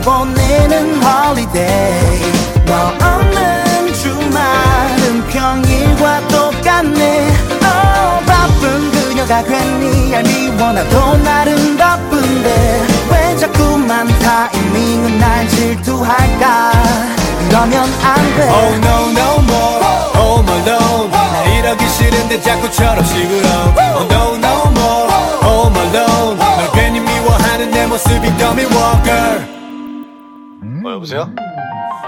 보내는 holiday. 너 없는 주말은 평일과 똑같네. 바쁜 그녀가 괜히 얄미워나도 나름 바쁜데 왜 자꾸만 타이밍은 날 질투할까. 이러면 안돼. Oh no no more home alone. 나 이러기 싫은데 자꾸 철없이 그럼. Oh no no more home alone. 널 괜히 미워하는 내 모습이 더 미워 girl. 여보세요?